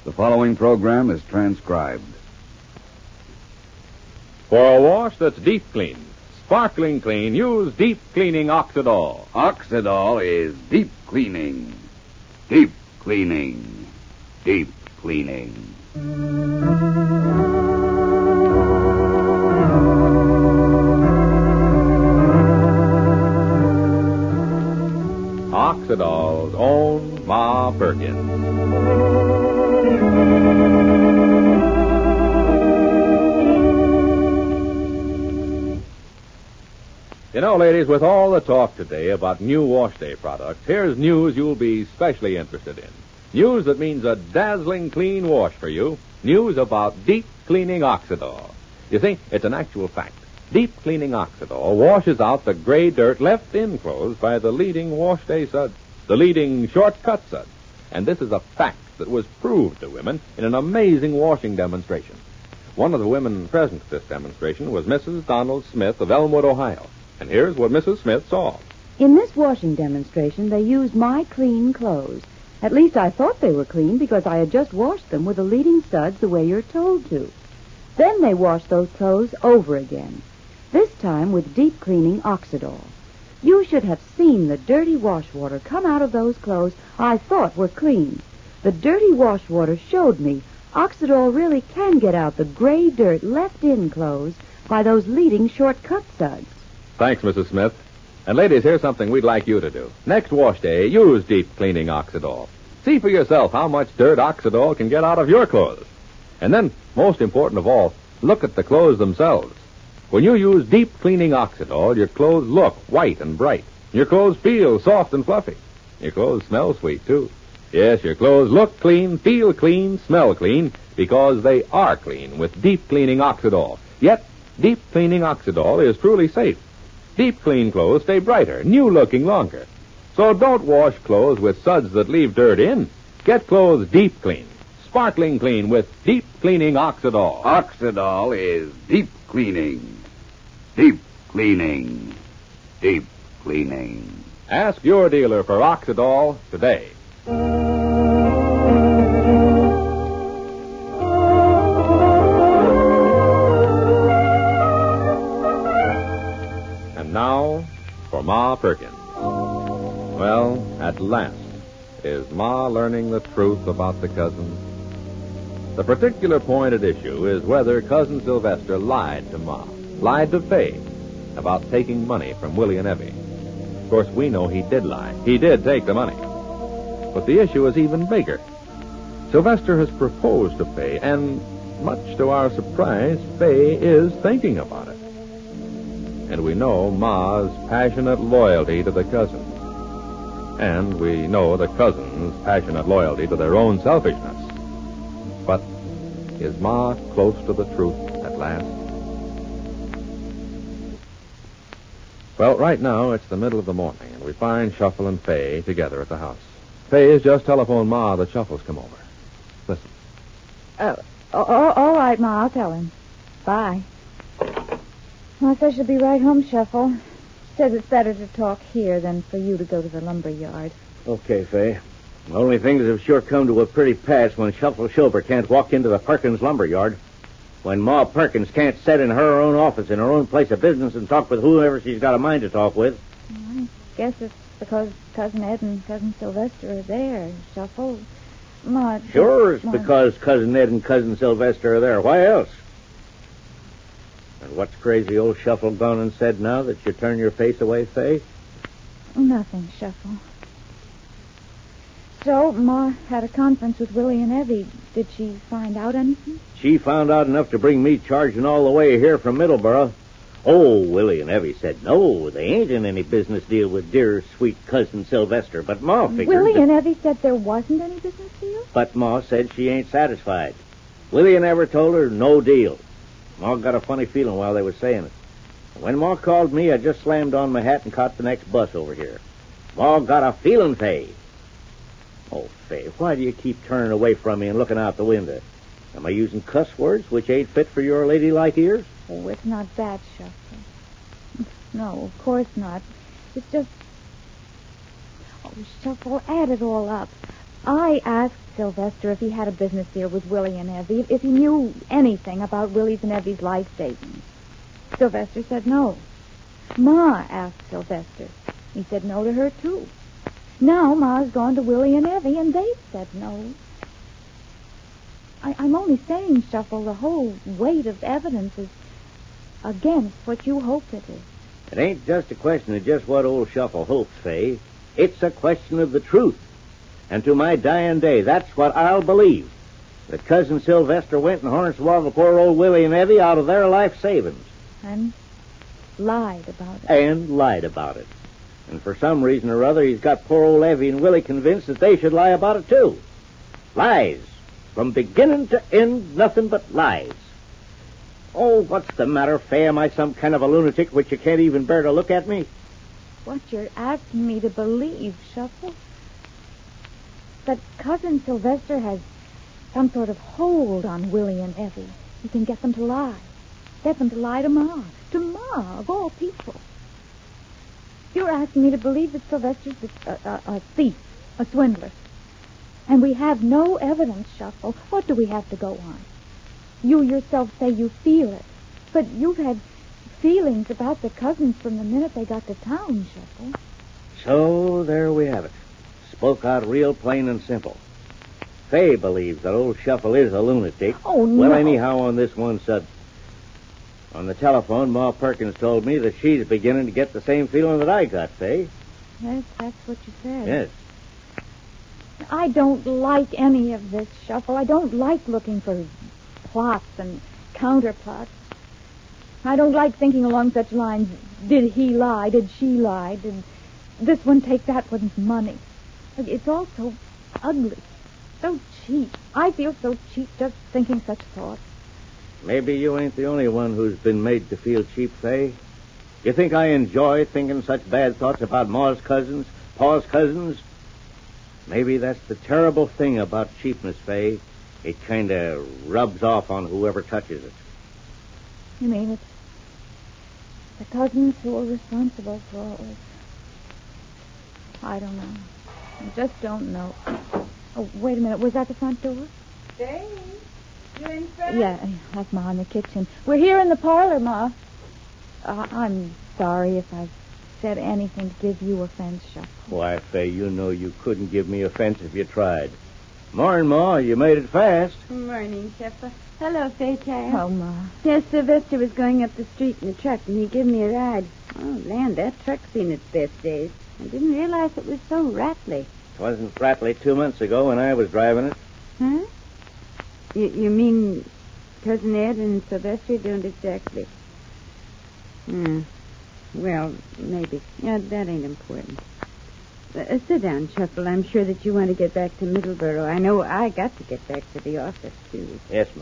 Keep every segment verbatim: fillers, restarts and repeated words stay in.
The following program is transcribed. For a wash that's deep clean, sparkling clean, use Deep Cleaning Oxidol. Oxidol is deep cleaning. Deep cleaning. Deep cleaning. Oxidol's own Ma Perkins. You know, ladies, with all the talk today about new wash day products, here's news you'll be especially interested in. News that means a dazzling clean wash for you. News about Deep Cleaning Oxidol. You see, it's an actual fact. Deep Cleaning Oxidol washes out the gray dirt left in clothes by the leading wash day suds, the leading shortcut suds. And this is a fact that was proved to women in an amazing washing demonstration. One of the women present at this demonstration was Missus Donald Smith of Elmwood, Ohio. And here's what Missus Smith saw. In this washing demonstration, they used my clean clothes. At least I thought they were clean because I had just washed them with the leading studs the way you're told to. Then they washed those clothes over again, this time with Deep Cleaning Oxidol. You should have seen the dirty wash water come out of those clothes I thought were clean. The dirty wash water showed me Oxidol really can get out the gray dirt left in clothes by those leading shortcut suds. Thanks, Missus Smith. And ladies, here's something we'd like you to do. Next wash day, use Deep Cleaning Oxidol. See for yourself how much dirt Oxidol can get out of your clothes. And then, most important of all, look at the clothes themselves. When you use Deep Cleaning Oxidol, your clothes look white and bright. Your clothes feel soft and fluffy. Your clothes smell sweet, too. Yes, your clothes look clean, feel clean, smell clean, because they are clean with Deep Cleaning Oxidol. Yet, Deep Cleaning Oxidol is truly safe. Deep clean clothes stay brighter, new-looking longer. So don't wash clothes with suds that leave dirt in. Get clothes deep clean, sparkling clean with Deep Cleaning Oxidol. Oxidol is deep cleaning. Deep cleaning. Deep cleaning. Ask your dealer for Oxidol today. Now, for Ma Perkins. Well, at last, is Ma learning the truth about the cousins? The particular point at issue is whether Cousin Sylvester lied to Ma, lied to Fay, about taking money from Willie and Evie. Of course, we know he did lie. He did take the money. But the issue is even bigger. Sylvester has proposed to Fay, and much to our surprise, Fay is thinking about it. And we know Ma's passionate loyalty to the cousins. And we know the cousins' passionate loyalty to their own selfishness. But is Ma close to the truth at last? Well, right now it's the middle of the morning, and we find Shuffle and Fay together at the house. Fay has just telephoned Ma that Shuffle's come over. Listen. Oh, oh, all right, Ma, I'll tell him. Bye. Well, I should be right home, Shuffle. Says it's better to talk here than for you to go to the lumber yard. Okay, Fay. The only thing is have sure come to a pretty pass when Shuffle Shober can't walk into the Perkins lumber yard. When Ma Perkins can't sit in her own office in her own place of business and talk with whoever she's got a mind to talk with. Well, I guess it's because Cousin Ed and Cousin Sylvester are there, Shuffle. Ma... Sure, it's Ma... because Cousin Ed and Cousin Sylvester are there. Why else? And what's crazy old Shuffle gone and said now that you turn your face away, Fay? Nothing, Shuffle. So, Ma had a conference with Willie and Evie. Did she find out anything? She found out enough to bring me charging all the way here from Middleborough. Oh, Willie and Evie said no, they ain't in any business deal with dear, sweet Cousin Sylvester. But Ma figured... Willie that... and Evie said there wasn't any business deal? But Ma said she ain't satisfied. Willie never told her no deal. Ma got a funny feeling while they were saying it. When Ma called me, I just slammed on my hat and caught the next bus over here. Ma got a feeling, Fay. Oh, Fay, why do you keep turning away from me and looking out the window? Am I using cuss words which ain't fit for your ladylike ears? Oh, it's not that, Shuffle. No, of course not. It's just... Oh, Shuffle, add it all up. I asked Sylvester if he had a business deal with Willie and Evie, if he knew anything about Willie's and Evie's life savings. Sylvester said no. Ma asked Sylvester. He said no to her, too. Now Ma's gone to Willie and Evie, and they said no. I, I'm only saying, Shuffle, the whole weight of evidence is against what you hope it is. It ain't just a question of just what old Shuffle hopes, Fay. It's a question of the truth. And to my dying day, that's what I'll believe. That Cousin Sylvester went and hornswoggled poor old Willie and Evie out of their life savings. And lied about it. And lied about it. And for some reason or other, he's got poor old Evie and Willie convinced that they should lie about it, too. Lies. From beginning to end, nothing but lies. Oh, what's the matter, Fay? Am I some kind of a lunatic which you can't even bear to look at me? What you're asking me to believe, Shuffle? That Cousin Sylvester has some sort of hold on Willie and Evie. He can get them to lie. Get them to lie to Ma. To Ma, of all people. You're asking me to believe that Sylvester's a, a, a thief, a swindler. And we have no evidence, Shuffle. What do we have to go on? You yourself say you feel it. But you've had feelings about the cousins from the minute they got to town, Shuffle. So there we have it. Spoke out real plain and simple. Fay believes that old Shuffle is a lunatic. Oh, no. Well, anyhow, on this one subject. On the telephone, Ma Perkins told me that she's beginning to get the same feeling that I got, Fay. Yes, that's what you said. Yes. I don't like any of this, Shuffle. I don't like looking for plots and counterplots. I don't like thinking along such lines. Did he lie? Did she lie? Did this one take that one's money? It's all so ugly, so cheap. I feel so cheap just thinking such thoughts. Maybe you ain't the only one who's been made to feel cheap, Fay. You think I enjoy thinking such bad thoughts about Ma's cousins, Pa's cousins? Maybe that's the terrible thing about cheapness, Fay. It kind of rubs off on whoever touches it. You mean it's the cousins who are responsible for all this? I don't know. I just don't know. Oh, wait a minute. Was that the front door? Dave, you in front? Yeah, that's Ma in the kitchen. We're here in the parlor, Ma. Uh, I'm sorry if I've said anything to give you offense, Shuffle. Why, Fay, you know you couldn't give me offense if you tried. Morning, Ma. You made it fast. Morning, Shepard. Hello, Fairchild. Oh, Ma. Yes, Sylvester was going up the street in the truck, and he gave me a ride. Oh, land, that truck's seen its best days. I didn't realize it was so rattly. It wasn't rattly two months ago when I was driving it. Huh? You, you mean Cousin Ed and Sylvester don't exactly... Hmm. Well, maybe. Yeah, that ain't important. Uh, sit down, Shuffle. I'm sure that you want to get back to Middleborough. I know I got to get back to the office, too. Yes, ma'am.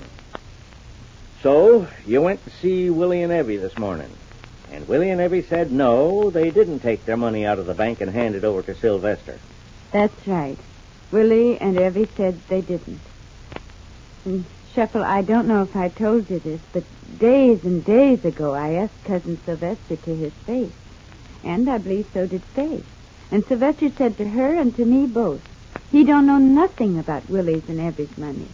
So, you went to see Willie and Evie this morning. And Willie and Evie said no, they didn't take their money out of the bank and hand it over to Sylvester. That's right. Willie and Evie said they didn't. And Shuffle, I don't know if I told you this, but days and days ago I asked Cousin Sylvester to his face. And I believe so did Faye. And Sylvester said to her and to me both, he don't know nothing about Willie's and Evie's money.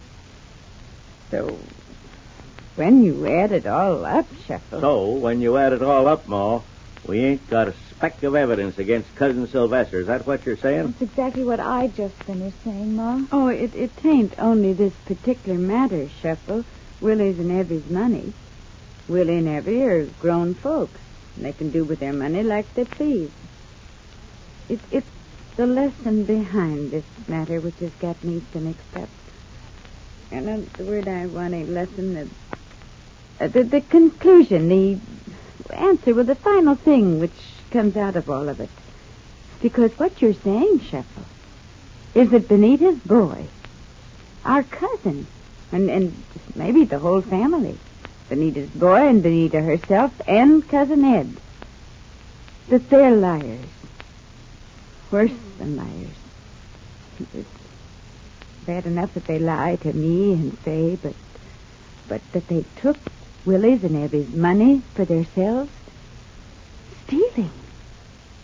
So, when you add it all up, Shuffle... So, when you add it all up, Ma, we ain't got a speck of evidence against Cousin Sylvester. Is that what you're saying? That's exactly what I just finished saying, Ma. Oh, it, it ain't only this particular matter, Shuffle. Willie's and Evie's money. Willie and Evie are grown folks. And they can do with their money like they please. It, it's the lesson behind this matter which has got me so mixed up. And uh, the word I want, a lesson, the, uh, the, the conclusion, the answer, well, the final thing which comes out of all of it. Because what you're saying, Shuffle, is that Benita's boy, our cousin, and, and maybe the whole family, Benita's boy and Benita herself and Cousin Ed, that they're liars. Worse than liars. It's bad enough that they lie to me and Faye, but but that they took Willie's and Evie's money for themselves? Stealing. But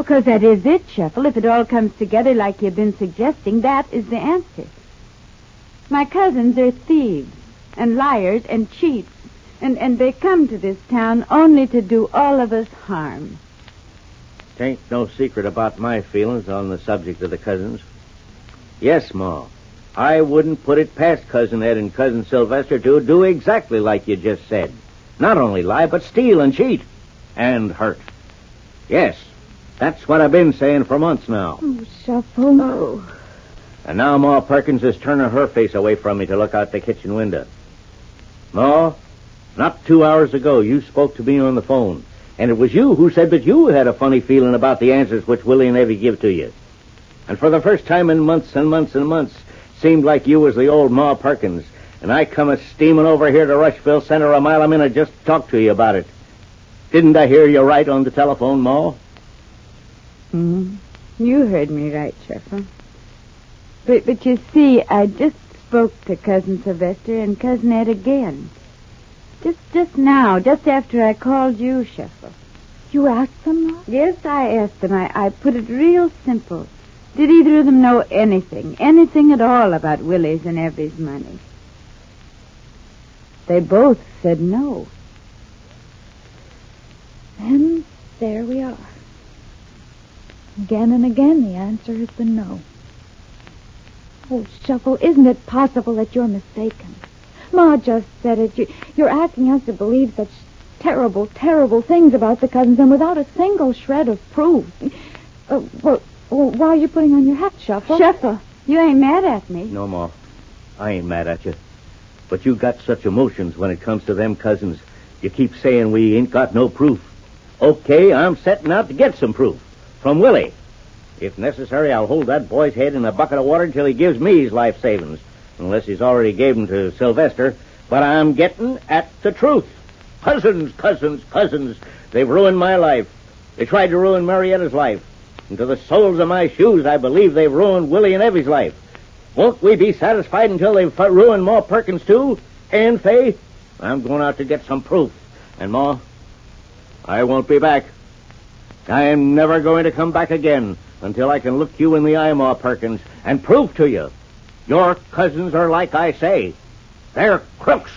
Because that is it, Shuffle. If it all comes together like you've been suggesting, that is the answer. My cousins are thieves and liars and cheats, and, and they come to this town only to do all of us harm. Tain't no secret about my feelings on the subject of the cousins. Yes, Ma, I wouldn't put it past Cousin Ed and Cousin Sylvester to do exactly like you just said. Not only lie, but steal and cheat. And hurt. Yes, that's what I've been saying for months now. Oh, Shuffle. Oh. And now Ma Perkins is turning her face away from me to look out the kitchen window. Ma, not two hours ago you spoke to me on the phone, and it was you who said that you had a funny feeling about the answers which Willie and Evie give to you. And for the first time in months and months and months, seemed like you was the old Ma Perkins, and I come a steaming over here to Rushville Center a mile a minute just to talk to you about it. Didn't I hear you right on the telephone, Ma? Mm-hmm. You heard me right, Shuffle. But, but you see, I just spoke to Cousin Sylvester and Cousin Ed again. Just just now, just after I called you, Shuffle. You asked them, Ma? Yes, I asked them. I, I put it real simple. Did either of them know anything, anything at all about Willie's and Evie's money? They both said no. And there we are. Again and again, the answer has been no. Oh, Shuffle, isn't it possible that you're mistaken? Ma just said it. You, you're asking us to believe such terrible, terrible things about the cousins and without a single shred of proof. Uh, well, well, why are you putting on your hat, Shuffle? Shuffle, you ain't mad at me. No, Ma. I ain't mad at you. But you got such emotions when it comes to them cousins. You keep saying we ain't got no proof. Okay, I'm setting out to get some proof. From Willie. If necessary, I'll hold that boy's head in a bucket of water until he gives me his life savings. Unless he's already gave them to Sylvester. But I'm getting at the truth. Cousins, cousins, cousins. They've ruined my life. They tried to ruin Marietta's life. And to the soles of my shoes, I believe they've ruined Willie and Evie's life. Won't we be satisfied until they've ruined Ma Perkins, too? And Fay? I'm going out to get some proof. And, Ma, I won't be back. I am never going to come back again until I can look you in the eye, Ma Perkins, and prove to you your cousins are like I say. They're crooks.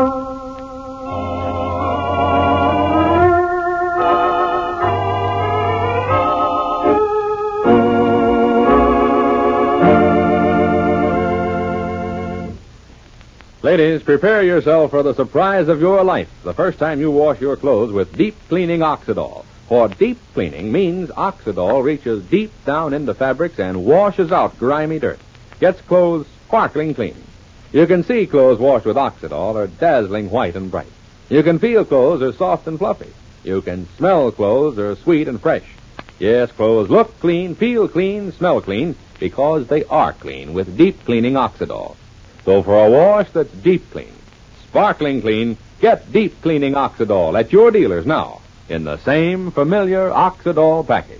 Ladies, prepare yourself for the surprise of your life the first time you wash your clothes with deep cleaning Oxidol. For deep cleaning means Oxidol reaches deep down into fabrics and washes out grimy dirt. Gets clothes sparkling clean. You can see clothes washed with Oxidol are dazzling white and bright. You can feel clothes are soft and fluffy. You can smell clothes are sweet and fresh. Yes, clothes look clean, feel clean, smell clean, because they are clean with deep cleaning Oxidol. So for a wash that's deep clean, sparkling clean, get deep cleaning Oxidol at your dealers now in the same familiar Oxidol package.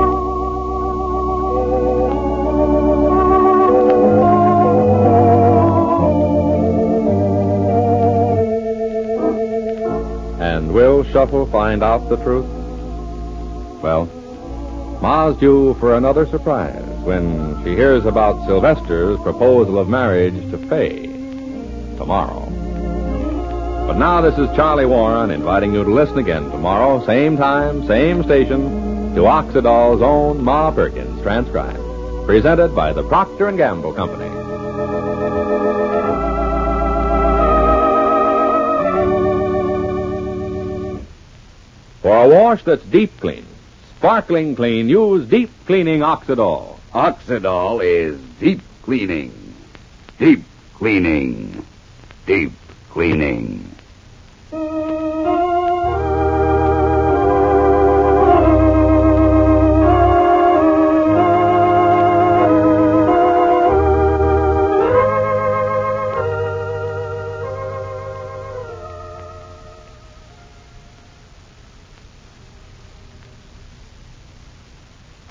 And will Shuffle find out the truth? Well, Ma's due for another surprise when she hears about Sylvester's proposal of marriage to Fay tomorrow. But now this is Charlie Warren inviting you to listen again tomorrow, same time, same station, to Oxidol's own Ma Perkins transcribed, presented by the Procter and Gamble Company. For a wash that's deep clean, sparkling clean, use deep cleaning Oxidol. Oxidol is deep cleaning. Deep cleaning. Deep cleaning.